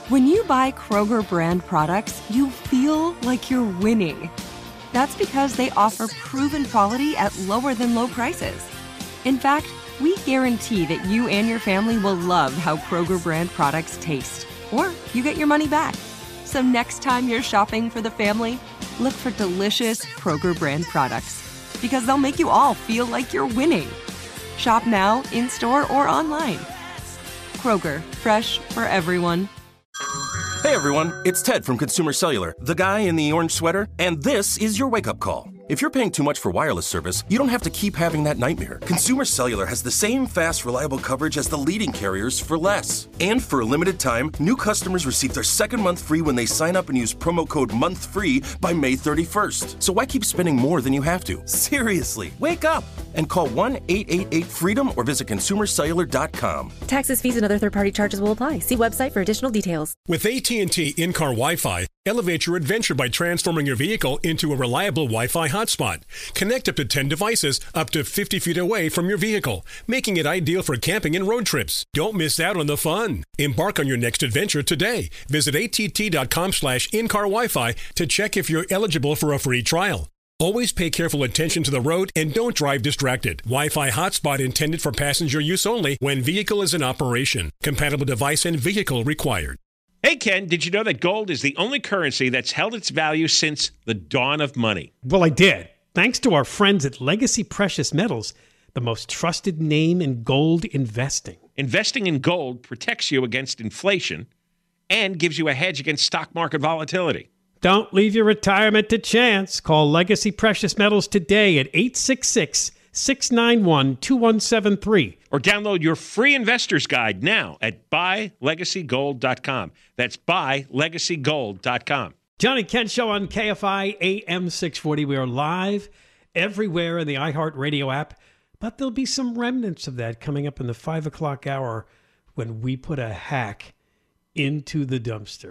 When you buy Kroger brand products, you feel like you're winning. That's because they offer proven quality at lower than low prices. In fact, we guarantee that you and your family will love how Kroger brand products taste, or you get your money back. So next time you're shopping for the family, look for delicious Kroger brand products, because they'll make you all feel like you're winning. Shop now, in-store, or online. Kroger, fresh for everyone. Hey everyone, it's Ted from Consumer Cellular, the guy in the orange sweater, and this is your wake-up call. If you're paying too much for wireless service, you don't have to keep having that nightmare. Consumer Cellular has the same fast, reliable coverage as the leading carriers for less. And for a limited time, new customers receive their second month free when they sign up and use promo code MONTHFREE by May 31st. So why keep spending more than you have to? Seriously, wake up and call 1-888-FREEDOM or visit consumercellular.com. Taxes, fees, and other third-party charges will apply. See website for additional details. With AT&T in-car Wi-Fi, elevate your adventure by transforming your vehicle into a reliable Wi-Fi hotspot. Connect up to 10 devices up to 50 feet away from your vehicle, making it ideal for camping and road trips. Don't miss out on the fun. Embark on your next adventure today. Visit att.com/in-car Wi-Fi to check if you're eligible for a free trial. Always pay careful attention to the road and don't drive distracted. Wi-Fi hotspot intended for passenger use only when vehicle is in operation. Compatible device and vehicle required. Hey, Ken, did you know that gold is the only currency that's held its value since the dawn of money? Well, I did. Thanks to our friends at Legacy Precious Metals, the most trusted name in gold investing. Investing in gold protects you against inflation and gives you a hedge against stock market volatility. Don't leave your retirement to chance. Call Legacy Precious Metals today at 866-691-2173. Or download your free investor's guide now at buylegacygold.com. That's buylegacygold.com. Johnny Kent Show on KFI AM 640. We are live everywhere in the iHeartRadio app, but there'll be some remnants of that coming up in the 5 o'clock hour when we put a hack into the dumpster.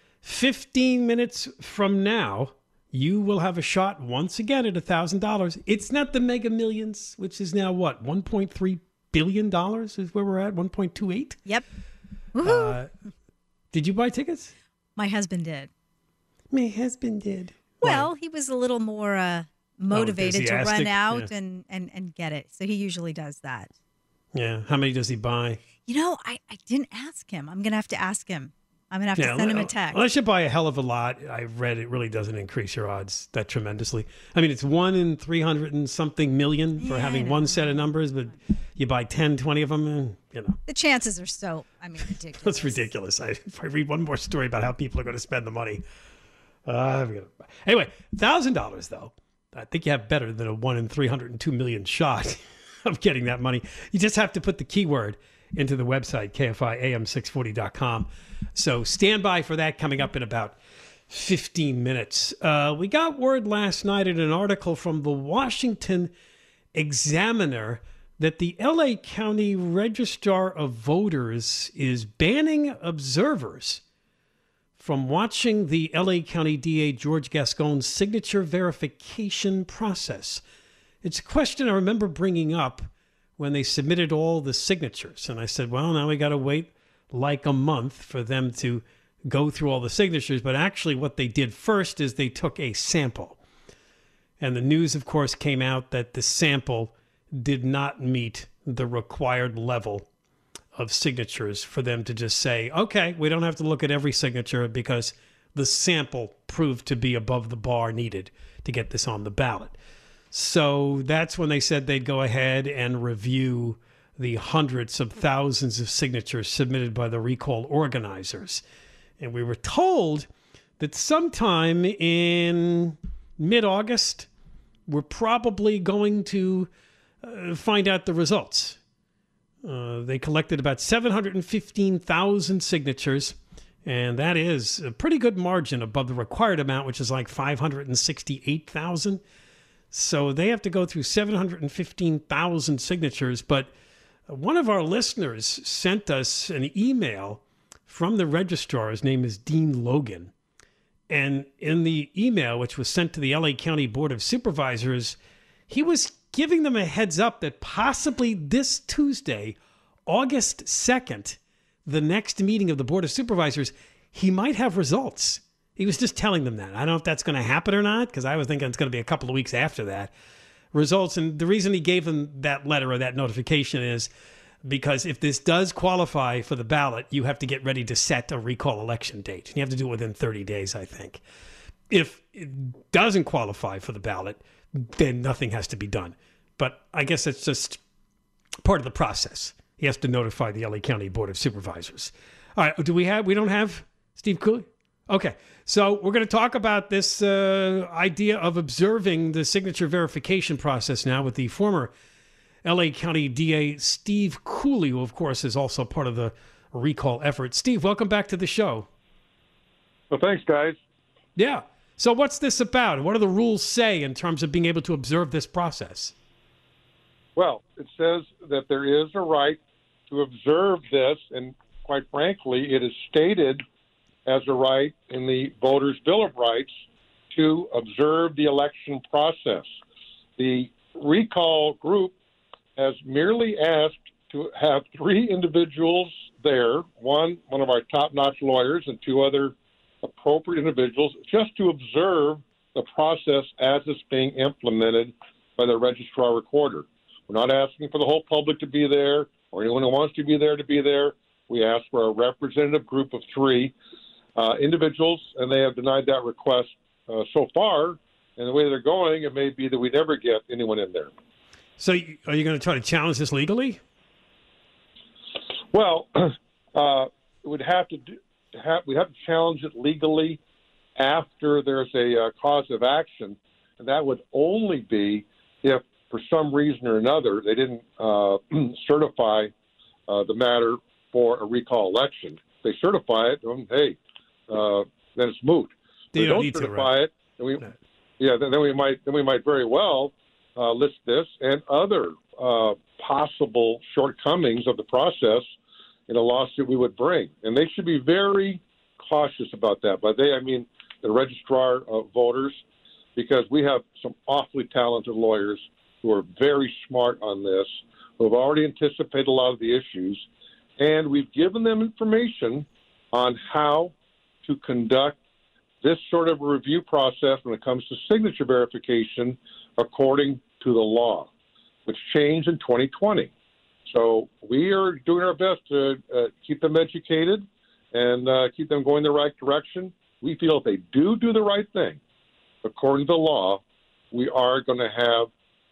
15 minutes from now, you will have a shot once again at $1,000. It's not the Mega Millions, which is now what, $1.3 billion is where we're at, 1.28? Yep. Woohoo. Did you buy tickets? My husband did. My husband did. Well, he was a little more motivated to run out yeah. and get it. So he usually does that. Yeah. How many does he buy? You know, I didn't ask him. I'm going to have to ask him. I'm going to have to send him a text. Unless you buy a hell of a lot, I read it really doesn't increase your odds that tremendously. I mean, it's 1 in 300 and something million for having one set of numbers, but you buy 10, 20 of them, and, you know. The chances are ridiculous. That's ridiculous. If I read one more story about how people are going to spend the money. Anyway, $1,000, though. I think you have better than a 1 in 302 million shot of getting that money. You just have to put the keyword into the website, KFIAM640.com. So stand by for that coming up in about 15 minutes. We got word last night in an article from the Washington Examiner that the LA County Registrar of Voters is banning observers from watching the LA County DA George Gascon's signature verification process. It's a question I remember bringing up when they submitted all the signatures. And I said, well, now we got to wait like a month for them to go through all the signatures. But actually what they did first is they took a sample. And the news, of course, came out that the sample did not meet the required level of signatures for them to just say, okay, we don't have to look at every signature because the sample proved to be above the bar needed to get this on the ballot. So that's when they said they'd go ahead and review the hundreds of thousands of signatures submitted by the recall organizers. And we were told that sometime in mid-August, we're probably going to find out the results. They collected about 715,000 signatures, and that is a pretty good margin above the required amount, which is like 568,000. So they have to go through 715,000 signatures. But one of our listeners sent us an email from the registrar. His name is Dean Logan. And in the email, which was sent to the LA County Board of Supervisors, he was giving them a heads up that possibly this Tuesday, August 2nd, the next meeting of the Board of Supervisors, he might have results. He was just telling them that. I don't know if that's going to happen or not, because I was thinking it's going to be a couple of weeks after that. Results, and the reason he gave them that letter or that notification is because if this does qualify for the ballot, you have to get ready to set a recall election date. And you have to do it within 30 days, I think. If it doesn't qualify for the ballot, then nothing has to be done. But I guess it's just part of the process. He has to notify the LA County Board of Supervisors. All right, we don't have Steve Cooley? Okay, so we're going to talk about this idea of observing the signature verification process now with the former LA County DA Steve Cooley, who of course is also part of the recall effort. Steve, welcome back to the show. Well, thanks, guys. Yeah. So what's this about? What do the rules say in terms of being able to observe this process? Well, it says that there is a right to observe this, and quite frankly, it is stated as a right in the Voters' Bill of Rights to observe the election process. The recall group has merely asked to have 3 individuals there, one of our top-notch lawyers and 2 other appropriate individuals, just to observe the process as it's being implemented by the registrar recorder. We're not asking for the whole public to be there or anyone who wants to be there to be there. We ask for a representative group of 3 individuals, and they have denied that request so far. And the way they're going, it may be that we never get anyone in there. So are you going to try to challenge this legally? Well, we'd have to challenge it legally after there's a cause of action, and that would only be if, for some reason or another, they didn't certify the matter for a recall election. If they certify it, hey, then it's moot. If they don't certify it, then we might very well list this and other possible shortcomings of the process in a lawsuit we would bring. And they should be very cautious about that. By they, I mean the registrar of voters, because we have some awfully talented lawyers who are very smart on this, who have already anticipated a lot of the issues, and we've given them information on how to conduct this sort of review process when it comes to signature verification according to the law, which changed in 2020. So we are doing our best to keep them educated and keep them going the right direction. We feel if they do the right thing, according to the law, we are going to have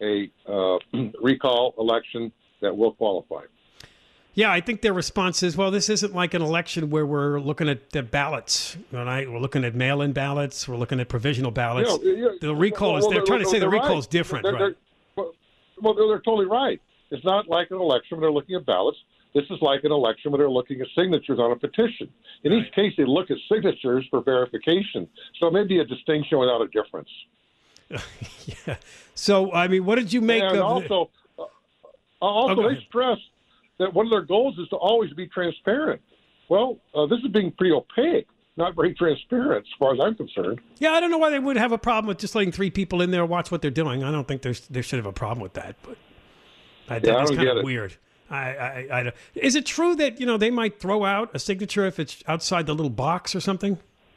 a recall election that will qualify. Yeah, I think their response is, well, this isn't like an election where we're looking at the ballots. Right? We're looking at mail-in ballots. We're looking at provisional ballots. The recall is, they're trying to say the recall is different, right? Well, they're totally right. It's not like an election where they're looking at ballots. This is like an election where they're looking at signatures on a petition. In each case, they look at signatures for verification. So it may be a distinction without a difference. Yeah. So, I mean, what did you make and of Also, they stress that one of their goals is to always be transparent. Well, this is being pretty opaque, not very transparent as far as I'm concerned. Yeah, I don't know why they would have a problem with just letting 3 people in there watch what they're doing. I don't think they should have a problem with that, but that's kind of weird. I don't. Is it true that they might throw out a signature if it's outside the little box or something?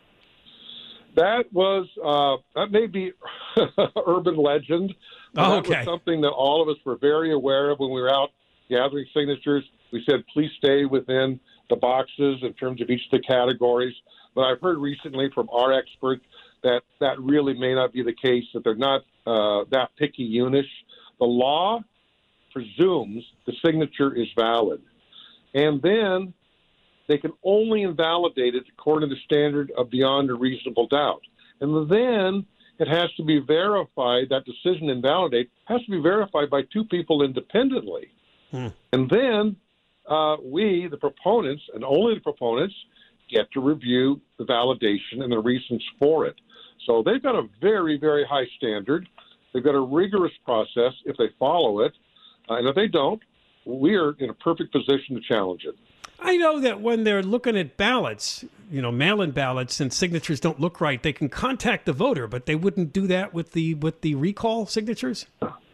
That may be urban legend. That was something that all of us were very aware of when we were out gathering signatures. We said, please stay within the boxes in terms of each of the categories. But I've heard recently from our experts that really may not be the case, that they're not that picky-unish. The law presumes the signature is valid. And then they can only invalidate it according to the standard of beyond a reasonable doubt. And then it has to be verified, that decision to invalidate has to be verified by 2 people independently. And then we, the proponents, and only the proponents, get to review the validation and the reasons for it. So they've got a very, very high standard. They've got a rigorous process if they follow it. And if they don't, we are in a perfect position to challenge it. I know that when they're looking at ballots, mail-in ballots, and signatures don't look right, they can contact the voter, but they wouldn't do that with the recall signatures?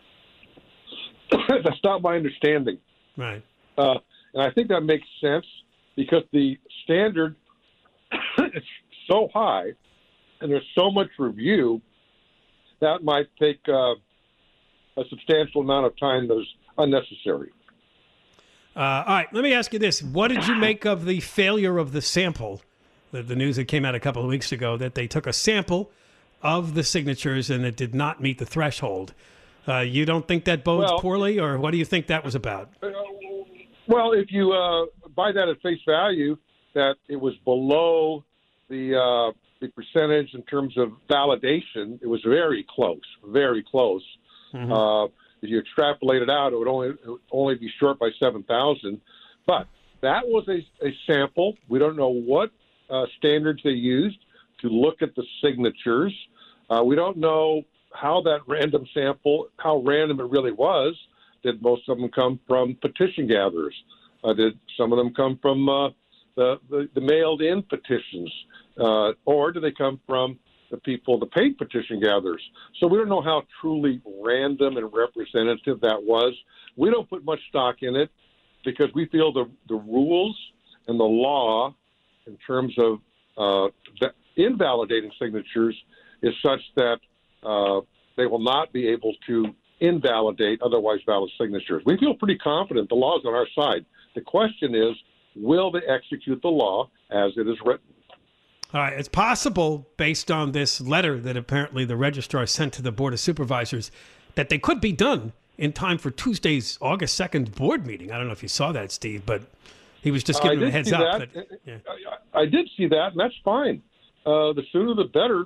That's not my understanding. Right. And I think that makes sense because the standard it's so high and there's so much review, that might take a substantial amount of time that is unnecessary. All right, let me ask you this. What did you make of the failure of the sample, the news that came out a couple of weeks ago, that they took a sample of the signatures and it did not meet the threshold? You don't think that bodes poorly, or what do you think that was about? Well, if you buy that at face value, that it was below the percentage in terms of validation, it was very close, very close. Mm-hmm. If you extrapolate it out, it would only be short by 7,000. But that was a sample. We don't know what standards they used to look at the signatures. We don't know how that random sample, how random it really was. Did most of them come from petition gatherers? Did some of them come from the mailed-in petitions? Or do they come from the people, the paid petition gatherers? So we don't know how truly random and representative that was. We don't put much stock in it because we feel the rules and the law in terms of invalidating signatures is such that they will not be able to invalidate otherwise valid signatures. We feel pretty confident the law is on our side. The question is, will they execute the law as it is written? All right, it's possible, based on this letter that apparently the registrar sent to the Board of Supervisors, that they could be done in time for Tuesday's August 2nd board meeting. I don't know if you saw that, Steve, but he was just giving a heads up. I did see that, and that's fine. The sooner the better,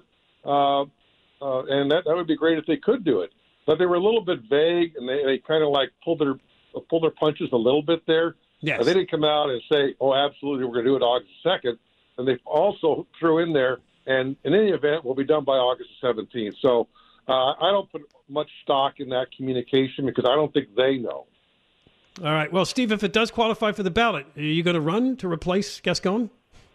and that would be great if they could do it. But they were a little bit vague, and they kind of like pulled their punches a little bit there. Yes. They didn't come out and say, oh, absolutely, we're going to do it August 2nd. And they also threw in there, and in any event, will be done by August 17th. So I don't put much stock in that communication because I don't think they know. All right. Well, Steve, if it does qualify for the ballot, are you going to run to replace Gascon?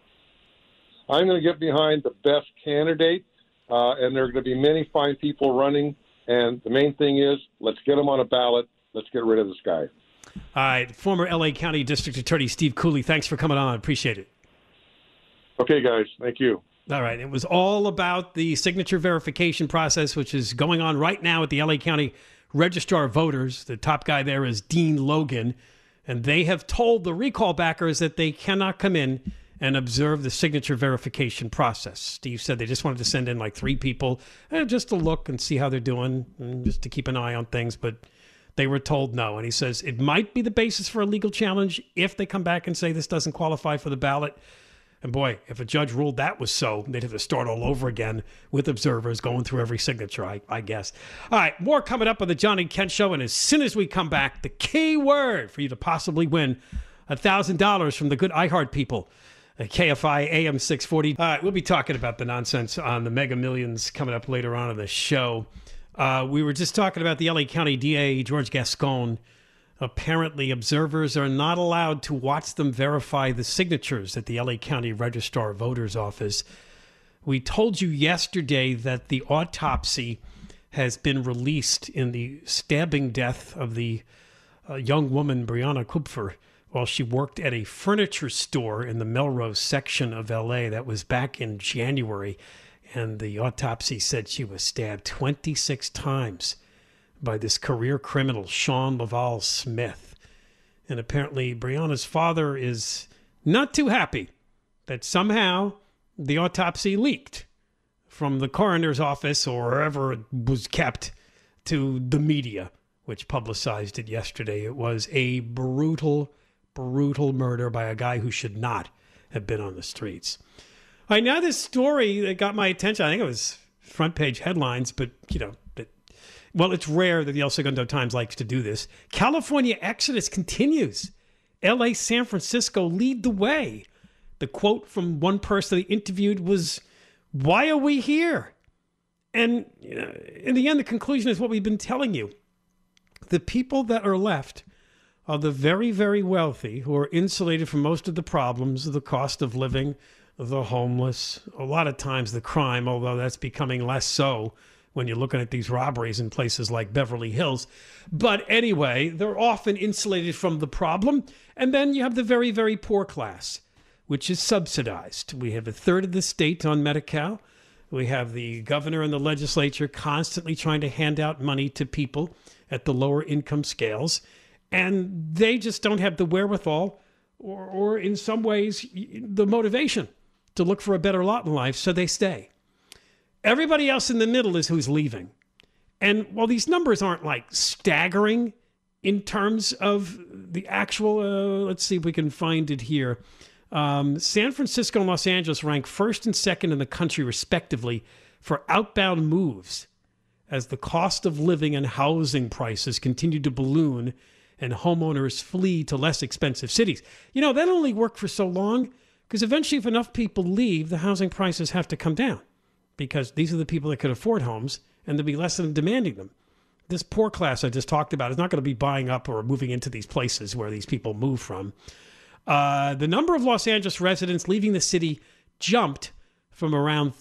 I'm going to get behind the best candidate, and there are going to be many fine people running. And the main thing is, let's get them on a ballot. Let's get rid of this guy. All right. Former L.A. County District Attorney Steve Cooley, thanks for coming on. Appreciate it. Okay, guys. Thank you. All right. It was all about the signature verification process, which is going on right now at the L.A. County Registrar of Voters. The top guy there is Dean Logan. And they have told the recall backers that they cannot come in and observe the signature verification process. Steve said they just wanted to send in like 3 people just to look and see how they're doing and just to keep an eye on things. But they were told no. And he says it might be the basis for a legal challenge if they come back and say this doesn't qualify for the ballot. And boy, if a judge ruled that was so, they'd have to start all over again with observers going through every signature, I guess. All right, more coming up on the John and Ken Show. And as soon as we come back, the key word for you to possibly win $1,000 from the good iHeart people at KFI AM 640. All right, we'll be talking about the nonsense on the Mega Millions coming up later on in the show. We were just talking about the LA County DA, George Gascon. Apparently, observers are not allowed to watch them verify the signatures at the LA County Registrar of Voters office. We told you yesterday that the autopsy has been released in the stabbing death of the young woman, Brianna Kupfer, while she worked at a furniture store in the Melrose section of LA. That was back in January. And the autopsy said she was stabbed 26 times by this career criminal, Sean Laval Smith. And apparently Brianna's father is not too happy that somehow the autopsy leaked from the coroner's office or wherever it was kept to the media, which publicized it yesterday. It was a brutal, brutal murder by a guy who should not have been on the streets. All right, now this story that got my attention, I think it was front page headlines, but, well, it's rare that the El Segundo Times likes to do this. California exodus continues. L.A., San Francisco lead the way. The quote from one person they interviewed was, "Why are we here?" And in the end, the conclusion is what we've been telling you. The people that are left are the very, very wealthy who are insulated from most of the problems, the cost of living, the homeless, a lot of times the crime, although that's becoming less so when you're looking at these robberies in places like Beverly Hills. But anyway, they're often insulated from the problem. And then you have the very, very poor class, which is subsidized. We have a third of the state on Medi-Cal. We have the governor and the legislature constantly trying to hand out money to people at the lower income scales. And they just don't have the wherewithal or in some ways, the motivation to look for a better lot in life, so they stay. Everybody else in the middle is who's leaving. And while these numbers aren't like staggering in terms of the actual, let's see if we can find it here. San Francisco and Los Angeles rank first and second in the country, respectively, for outbound moves as the cost of living and housing prices continue to balloon and homeowners flee to less expensive cities. You know, that only worked for so long because eventually if enough people leave, the housing prices have to come down because these are the people that could afford homes and there'll be less of them demanding them. This poor class I just talked about is not going to be buying up or moving into these places where these people move from. The number of Los Angeles residents leaving the city jumped from around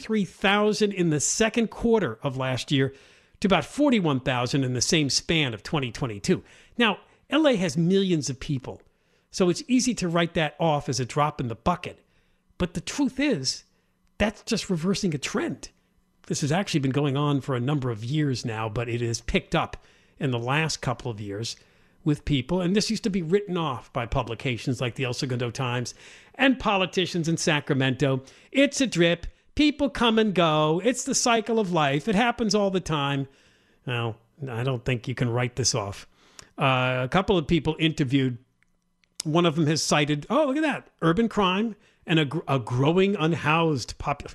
33,000 in the second quarter of last year to about 41,000 in the same span of 2022. Now, LA has millions of people, so it's easy to write that off as a drop in the bucket. But the truth is, that's just reversing a trend. This has actually been going on for a number of years now, but it has picked up in the last couple of years with people. And this used to be written off by publications like the El Segundo Times and politicians in Sacramento. It's a drip. People come and go. It's the cycle of life. It happens all the time. Well, I don't think you can write this off. A couple of people interviewed. One of them has cited, oh, look at that, urban crime and a growing unhoused population.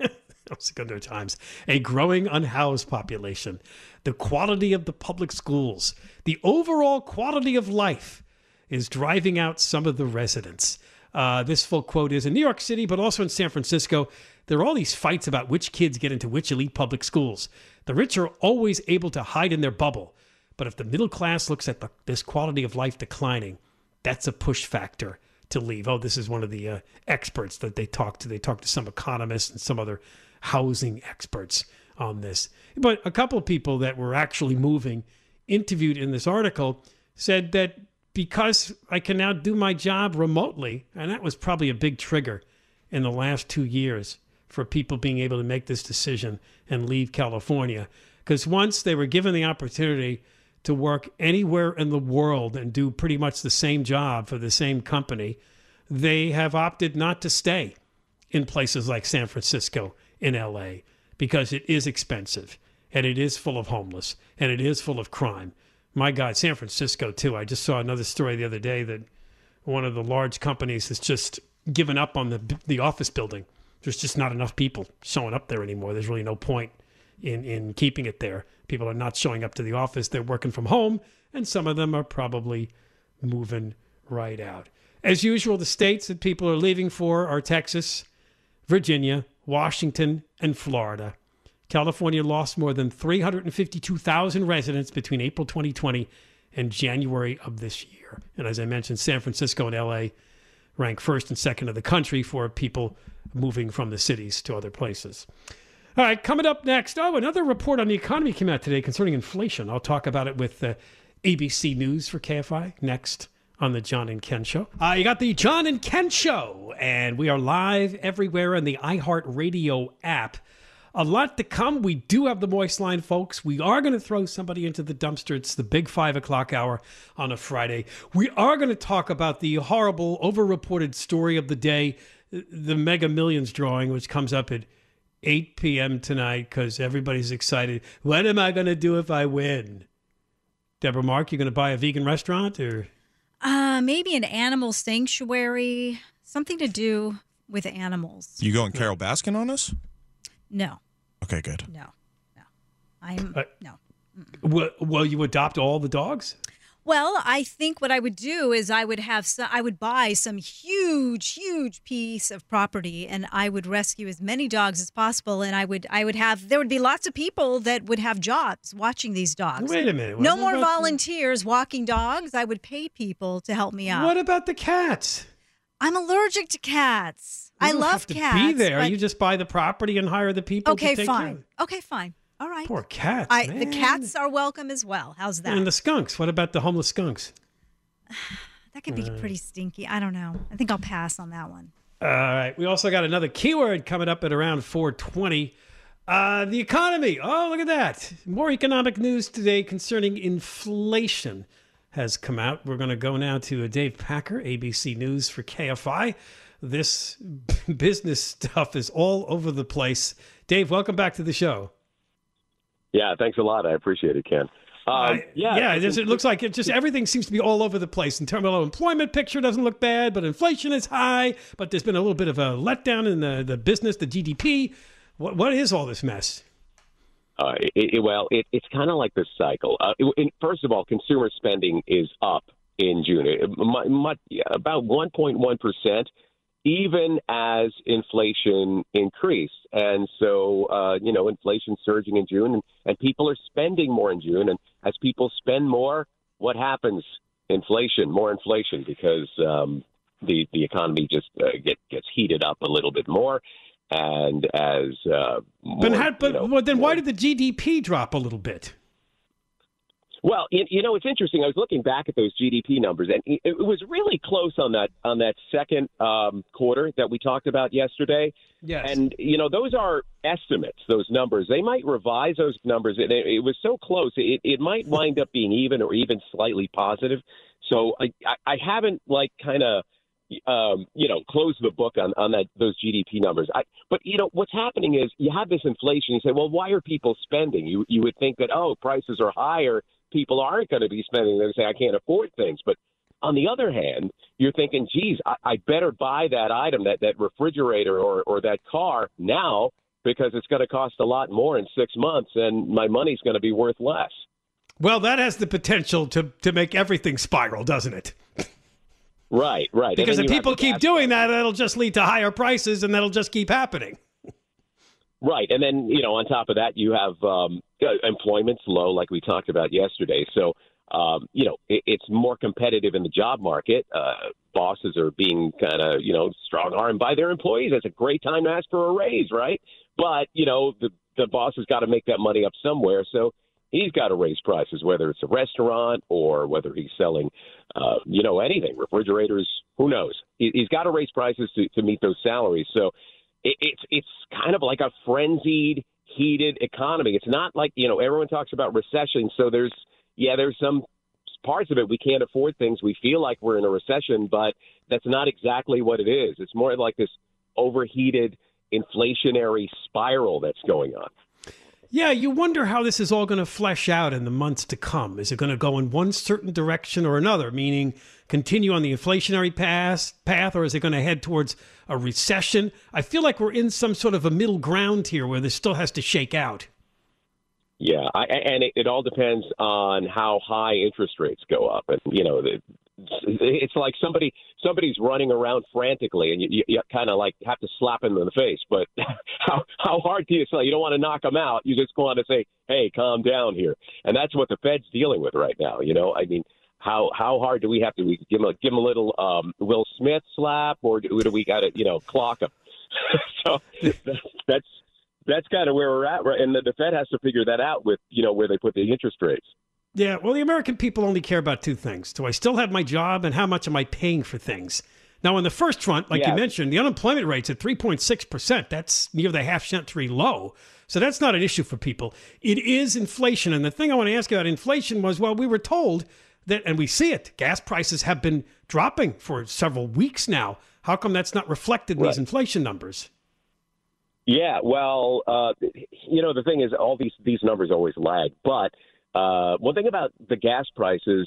Segundo Times, a growing unhoused population, the quality of the public schools, the overall quality of life is driving out some of the residents. This full quote is in New York City, but also in San Francisco. There are all these fights about which kids get into which elite public schools. The rich are always able to hide in their bubble. But if the middle class looks at this quality of life declining, that's a push factor to leave. Oh, this is one of the experts that they talked to. They talked to some economists and some other housing experts on this. But a couple of people that were actually moving, interviewed in this article, said that because I can now do my job remotely, and that was probably a big trigger in the last 2 years for people being able to make this decision and leave California. Because once they were given the opportunity to work anywhere in the world and do pretty much the same job for the same company, they have opted not to stay in places like San Francisco, in LA, because it is expensive and it is full of homeless and it is full of crime. My God, San Francisco too. I just saw another story the other day that one of the large companies has just given up on the office building. There's just not enough people showing up there anymore. There's really no point in keeping it there. People are not showing up to the office. They're working from home, and some of them are probably moving right out. As usual, the states that people are leaving for are Texas, Virginia, Washington, and Florida. California lost more than 352,000 residents between April 2020 and January of this year. And as I mentioned, San Francisco and LA rank first and second in the country for people moving from the cities to other places. All right, coming up next, another report on the economy came out today concerning inflation. I'll talk about it with ABC News for KFI next on the John and Ken Show. You got the John and Ken Show, and we are live everywhere on the iHeartRadio app. A lot to come. We do have the Moist Line, folks. We are going to throw somebody into the dumpster. It's the big 5 o'clock hour on a Friday. We are going to talk about the horrible, overreported story of the day, the Mega Millions drawing, which comes up at 8 p.m. tonight because everybody's excited. What am I going to do if I win? Deborah Mark, you going to buy a vegan restaurant or... Maybe an animal sanctuary, something to do with animals. You going Carol Baskin on us? No. Okay, good. No. I'm no. Will you adopt all the dogs? Well, I think what I would do is I would buy some huge piece of property, and I would rescue as many dogs as possible, and there would be lots of people that would have jobs watching these dogs. Wait a minute. No more volunteers walking dogs. I would pay people to help me out. What about the cats? I'm allergic to cats. I love cats. You don't have to be there. You just buy the property and hire the people to take care of it. Okay, fine. All right. Poor cats, man. The cats are welcome as well. How's that? And the skunks. What about the homeless skunks? That could be pretty stinky. I don't know. I think I'll pass on that one. All right. We also got another keyword coming up at around 4:20. The economy. Oh, look at that. More economic news today concerning inflation has come out. We're going to go now to Dave Packer, ABC News for KFI. This business stuff is all over the place. Dave, welcome back to the show. Yeah, thanks a lot. I appreciate it, Ken. It looks like it just everything seems to be all over the place. In terms of employment picture doesn't look bad, but inflation is high. But there's been a little bit of a letdown in the business, the GDP. What is all this mess? It's kind of like this cycle. First of all, consumer spending is up in June, about 1.1%, even as inflation increased. And so, inflation surging in June, and people are spending more in June. And as people spend more, what happens? More inflation, because the economy just gets heated up a little bit more. And as why did the GDP drop a little bit? Well, it's interesting. I was looking back at those GDP numbers, and it was really close on that second quarter that we talked about yesterday. Yes. And those are estimates. Those numbers, they might revise those numbers. It was so close. It might wind up being even or even slightly positive. So I haven't close the book on those GDP numbers. But what's happening is you have this inflation. You say, well, why are people spending? You would think that, prices are higher, people aren't going to be spending. They say, I can't afford things. But on the other hand, you're thinking, geez, I better buy that item, that refrigerator or that car now, because it's going to cost a lot more in 6 months, and my money's going to be worth less. Well, that has the potential to make everything spiral, doesn't it? Right. Because if people keep doing that, that'll just lead to higher prices, and that'll just keep happening. Right. And then, on top of that, you have employment's low, like we talked about yesterday. So, it's more competitive in the job market. Bosses are being kind of, strong-armed by their employees. That's a great time to ask for a raise, right? But, the boss has got to make that money up somewhere. So he's got to raise prices, whether it's a restaurant or whether he's selling, anything, refrigerators, who knows? He's got to raise prices to meet those salaries. So it's kind of like a frenzied, heated economy. It's not like, everyone talks about recession. So there's some parts of it we can't afford things. We feel like we're in a recession, but that's not exactly what it is. It's more like this overheated inflationary spiral that's going on. Yeah, you wonder how this is all going to flesh out in the months to come. Is it going to go in one certain direction or another, meaning continue on the inflationary path, or is it going to head towards a recession? I feel like we're in some sort of a middle ground here where this still has to shake out. Yeah, and it all depends on how high interest rates go up. And, it's like somebody's running around frantically, and you kind of like have to slap them in the face. But how hard do you say? You don't want to knock them out. You just want to say, hey, calm down here. And that's what the Fed's dealing with right now. How hard do we have to give them a little Will Smith slap, or do we got to, clock them? So that's kind of where we're at. Right? And the Fed has to figure that out with, where they put the interest rates. Yeah, well, the American people only care about two things. Do I still have my job, and how much am I paying for things? Now, on the first front, like you mentioned, the unemployment rate's at 3.6%. That's near the half-century low. So that's not an issue for people. It is inflation. And the thing I want to ask you about inflation was, well, we were told that, and we see it, gas prices have been dropping for several weeks now. How come that's not reflected in these inflation numbers? Yeah, well, the thing is, all these numbers always lag. But one thing about the gas prices,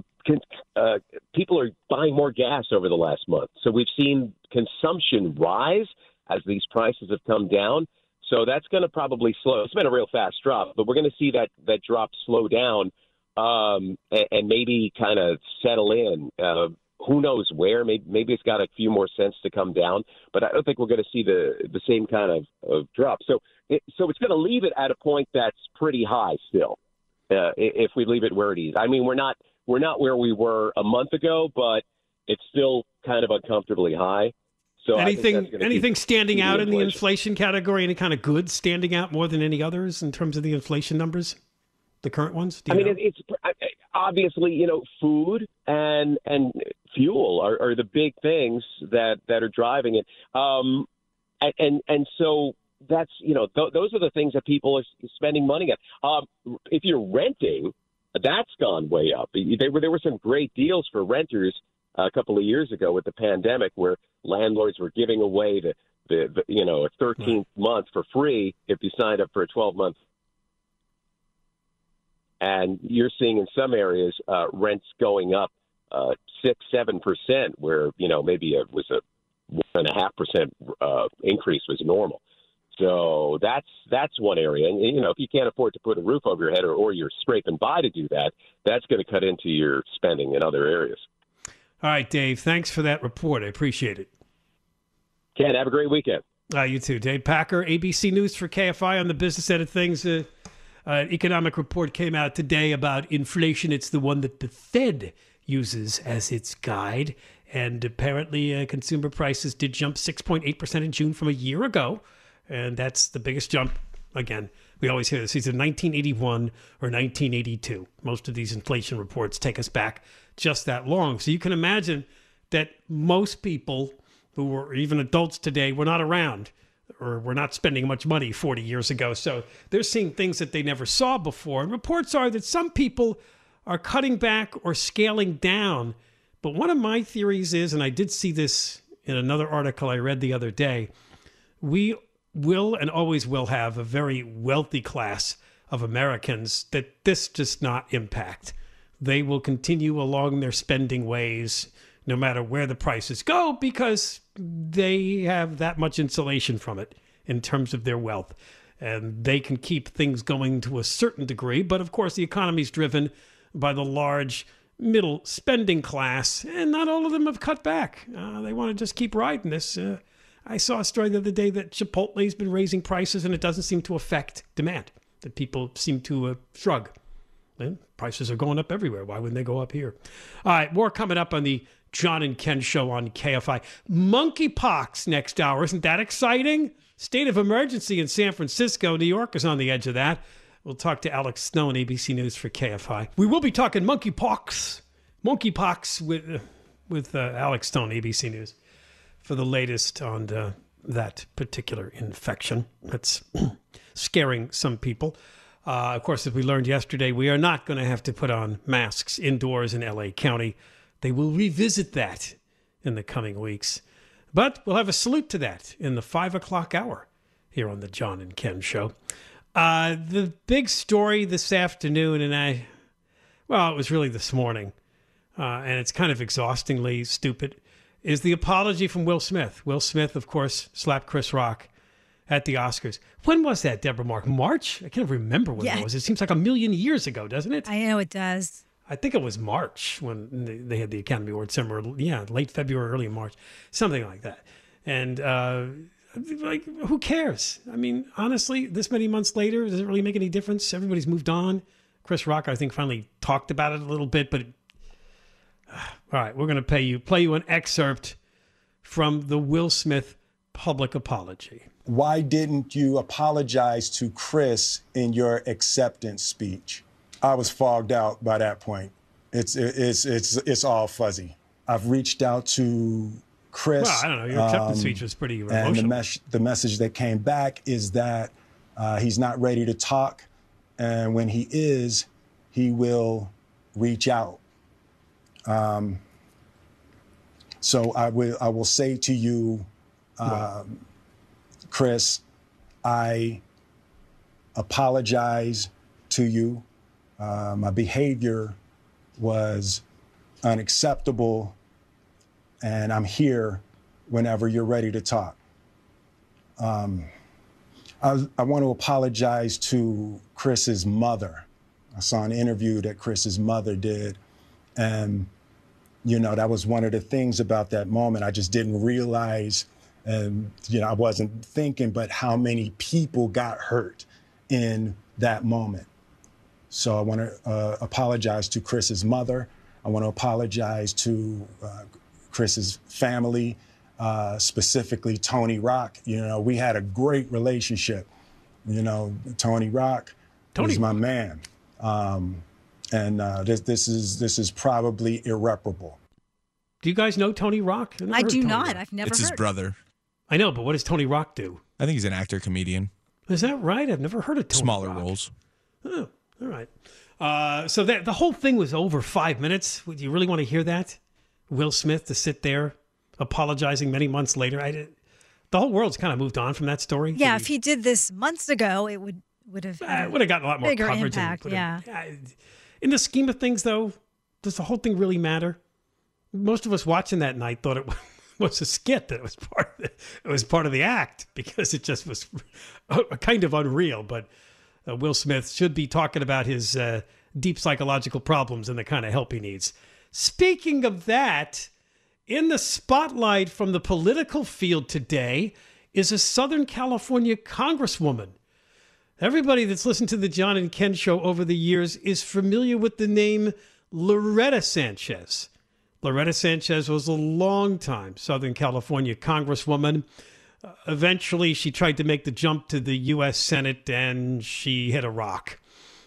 people are buying more gas over the last month. So we've seen consumption rise as these prices have come down. So that's going to probably slow. It's been a real fast drop, but we're going to see that drop slow down and maybe kind of settle in. Who knows where? Maybe it's got a few more cents to come down, but I don't think we're going to see the same kind of drop. So it's going to leave it at a point that's pretty high still. If we leave it where it is. I mean, we're not where we were a month ago, but it's still kind of uncomfortably high. So anything standing out in the inflation category? Any kind of goods standing out more than any others in terms of the inflation numbers? The current ones? obviously, food and fuel are the big things that are driving it. And so that's, those are the things that people are spending money on. If you're renting, that's gone way up. There were some great deals for renters a couple of years ago with the pandemic, where landlords were giving away a 13th month for free if you signed up for a 12-month. And you're seeing in some areas rents going up 6-7%, where maybe it was a 1.5% increase was normal. So that's one area. And if you can't afford to put a roof over your head, or you're scraping by to do that, that's going to cut into your spending in other areas. All right, Dave, thanks for that report. I appreciate it. Ken, have a great weekend. You too. Dave Packer, ABC News for KFI on the business side of things. An economic report came out today about inflation. It's the one that the Fed uses as its guide. And apparently consumer prices did jump 6.8% in June from a year ago. And that's the biggest jump. Again, we always hear this, either 1981 or 1982. Most of these inflation reports take us back just that long. So you can imagine that most people who were even adults today were not around, or were not spending much money 40 years ago. So they're seeing things that they never saw before. And reports are that some people are cutting back or scaling down. But one of my theories is, and I did see this in another article I read the other day, we will and always will have a very wealthy class of Americans that this does not impact. They will continue along their spending ways no matter where the prices go, because they have that much insulation from it in terms of their wealth. And they can keep things going to a certain degree. But of course, the economy is driven by the large middle spending class, and not all of them have cut back. They want to just keep riding this. I saw a story the other day that Chipotle's been raising prices, and it doesn't seem to affect demand, that people seem to shrug. And prices are going up everywhere. Why wouldn't they go up here? All right, more coming up on the John and Ken show on KFI. Monkeypox next hour. Isn't that exciting? State of emergency in San Francisco. New York is on the edge of that. We'll talk to Alex Snow on ABC News for KFI. We will be talking monkeypox with Alex Stone, ABC News, for the latest on that particular infection that's scaring some people. Of course, as we learned yesterday, we are not going to have to put on masks indoors in L.A. County. They will revisit that in the coming weeks. But we'll have a salute to that in the 5 o'clock hour here on the John and Ken show. The big story this afternoon, it was really this morning, and it's kind of exhaustingly stupid, is the apology from Will Smith. Will Smith, of course, slapped Chris Rock at the Oscars. When was that, Deborah Mark? March? I can't remember when it was. It seems like a million years ago, doesn't it? I know it does. I think it was March when they had the Academy Awards ceremony. Yeah, late February, early March, something like that. And who cares? I mean, honestly, this many months later, does it really make any difference? Everybody's moved on. Chris Rock, I think, finally talked about it a little bit. But all right, we're going to play you an excerpt from the Will Smith public apology. Why didn't you apologize to Chris in your acceptance speech? I was fogged out by that point. It's all fuzzy. I've reached out to Chris. Well, I don't know. Your acceptance speech was pretty emotional. And the message that came back is that he's not ready to talk, and when he is, he will reach out. So I will say to you, Chris, I apologize to you. My behavior was unacceptable, and I'm here whenever you're ready to talk. I want to apologize to Chris's mother. I saw an interview that Chris's mother did, and that was one of the things about that moment. I just didn't realize, and I wasn't thinking, but how many people got hurt in that moment. So I want to apologize to Chris's mother. I want to apologize to Chris's family, specifically Tony Rock. We had a great relationship. Tony Rock is my man. And this is probably irreparable. Do you guys know Tony Rock? I do not. I've never heard. It's his brother. I know, but what does Tony Rock do? I think he's an actor, comedian. Is that right? I've never heard of Tony Smaller Rock. roles. Oh, all right. So the whole thing was over 5 minutes. Would you really want to hear that? Will Smith to sit there apologizing many months later. The whole world's kind of moved on from that story. Yeah, if he did this months ago, it would have gotten a lot more bigger coverage. impact. Yeah. In the scheme of things, though, does the whole thing really matter? Most of us watching that night thought it was a skit, that it was part of the act, because it just was kind of unreal. But Will Smith should be talking about his deep psychological problems and the kind of help he needs. Speaking of that, in the spotlight from the political field today is a Southern California congresswoman. Everybody that's listened to the John and Ken show over the years is familiar with the name Loretta Sanchez. Loretta Sanchez was a long-time Southern California congresswoman. Eventually, she tried to make the jump to the U.S. Senate, and she hit a rock.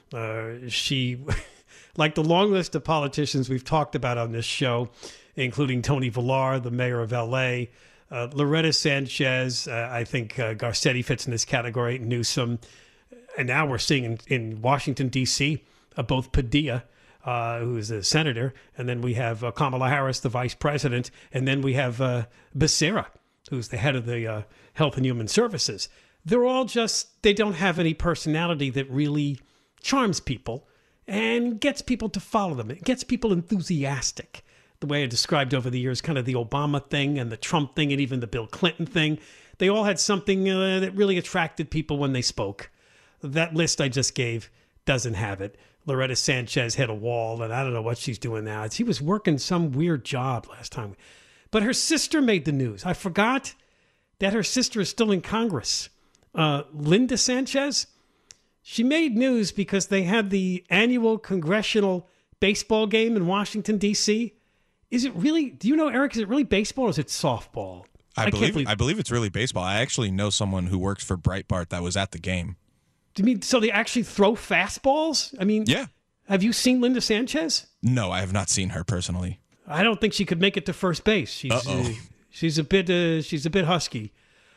She, like the long list of politicians we've talked about on this show, including Tony Villar, the mayor of L.A., Loretta Sanchez, I think Garcetti fits in this category, Newsom. And now we're seeing in Washington, D.C., both Padilla, who is a senator, and then we have Kamala Harris, the vice president, and then we have Becerra, who's the head of the Health and Human Services. They're all they don't have any personality that really charms people and gets people to follow them. It gets people enthusiastic. The way I described over the years, kind of the Obama thing and the Trump thing and even the Bill Clinton thing. They all had something that really attracted people when they spoke. That list I just gave doesn't have it. Loretta Sanchez hit a wall, and I don't know what she's doing now. She was working some weird job last time. But her sister made the news. I forgot that her sister is still in Congress. Linda Sanchez, she made news because they had the annual congressional baseball game in Washington, D.C. Is it really, do you know, Eric, is it really baseball or is it softball? I believe it's really baseball. I actually know someone who works for Breitbart that was at the game. Do you mean, so they actually throw fastballs? I mean, yeah. Have you seen Linda Sanchez? No, I have not seen her personally. I don't think she could make it to first base. She's a bit husky.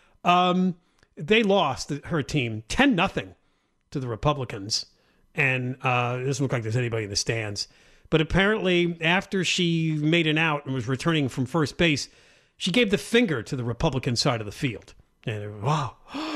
They lost her team 10-0 to the Republicans, and it doesn't look like there's anybody in the stands. But apparently, after she made an out and was returning from first base, she gave the finger to the Republican side of the field. And wow.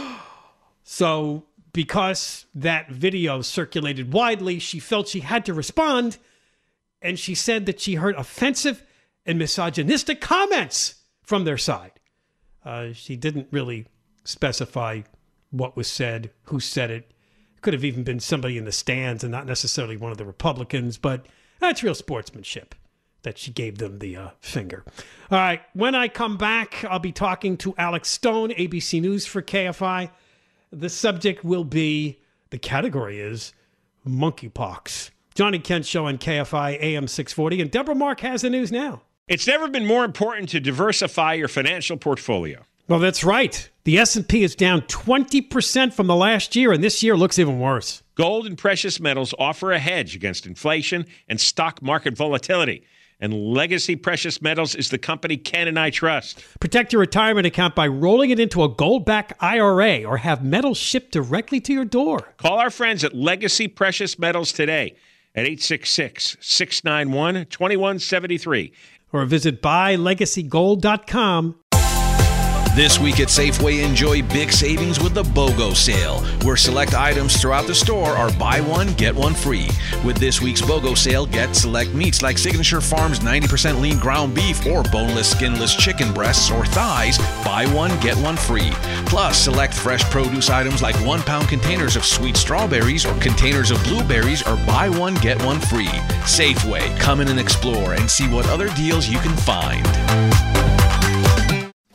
So because that video circulated widely, she felt she had to respond, and she said that she heard offensive and misogynistic comments from their side. She didn't really specify what was said, who said it. It could have even been somebody in the stands and not necessarily one of the Republicans, but that's real sportsmanship that she gave them the finger. All right, when I come back, I'll be talking to Alex Stone, ABC News for KFI. The subject will be, the category is monkeypox. Johnny Kent Show on KFI AM 640, and Deborah Mark has the news now. It's never been more important to diversify your financial portfolio. Well, that's right. The S&P is down 20% from the last year, and this year looks even worse. Gold and precious metals offer a hedge against inflation and stock market volatility. And Legacy Precious Metals is the company Ken and I trust. Protect your retirement account by rolling it into a gold-backed IRA or have metals shipped directly to your door. Call our friends at Legacy Precious Metals today at 866-691-2173. Or visit buylegacygold.com. This week at Safeway, enjoy big savings with the BOGO sale, where select items throughout the store are buy one, get one free. With this week's BOGO sale, get select meats like Signature Farms 90% lean ground beef or boneless, skinless chicken breasts or thighs, buy one, get one free. Plus, select fresh produce items like 1 pound containers of sweet strawberries or containers of blueberries or buy one, get one free. Safeway, come in and explore and see what other deals you can find.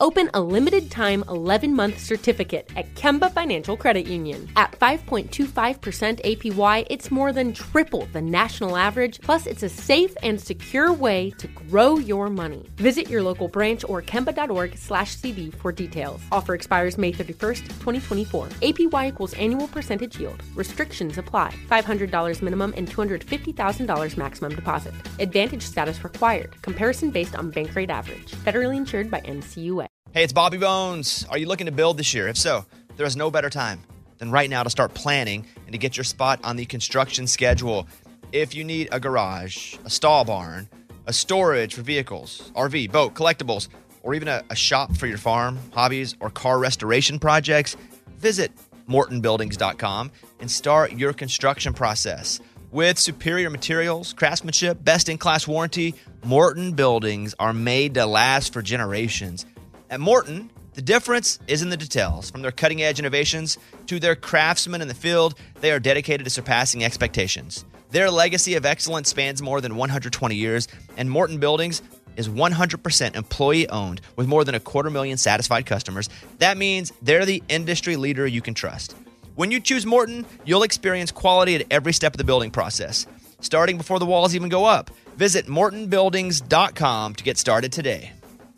Open a limited-time 11-month certificate at Kemba Financial Credit Union. At 5.25% APY, it's more than triple the national average, plus it's a safe and secure way to grow your money. Visit your local branch or kemba.org/cb for details. Offer expires May 31st, 2024. APY equals annual percentage yield. Restrictions apply. $500 minimum and $250,000 maximum deposit. Advantage status required. Comparison based on bank rate average. Federally insured by NCUA. Hey, it's Bobby Bones. Are you looking to build this year? If so, there is no better time than right now to start planning and to get your spot on the construction schedule. If you need a garage, a stall barn, a storage for vehicles, RV, boat, collectibles, or even a shop for your farm, hobbies, or car restoration projects, visit MortonBuildings.com and start your construction process. With superior materials, craftsmanship, best-in-class warranty, Morton Buildings are made to last for generations. At Morton, the difference is in the details. From their cutting-edge innovations to their craftsmen in the field, they are dedicated to surpassing expectations. Their legacy of excellence spans more than 120 years, and Morton Buildings is 100% employee-owned with more than 250,000 satisfied customers. That means they're the industry leader you can trust. When you choose Morton, you'll experience quality at every step of the building process, starting before the walls even go up. Visit MortonBuildings.com to get started today.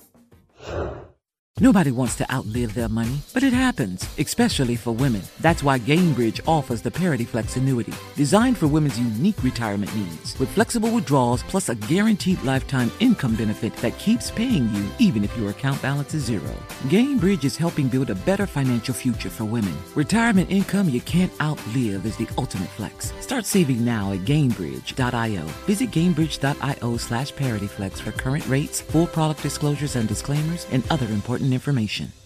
Nobody wants to outlive their money, but it happens, especially for women. That's why Gainbridge offers the Parity Flex annuity, designed for women's unique retirement needs, with flexible withdrawals plus a guaranteed lifetime income benefit that keeps paying you even if your account balance is zero. Gainbridge is helping build a better financial future for women. Retirement income you can't outlive is the ultimate flex. Start saving now at Gainbridge.io. Visit Gainbridge.io/ParityFlex for current rates, full product disclosures and disclaimers, and other important information.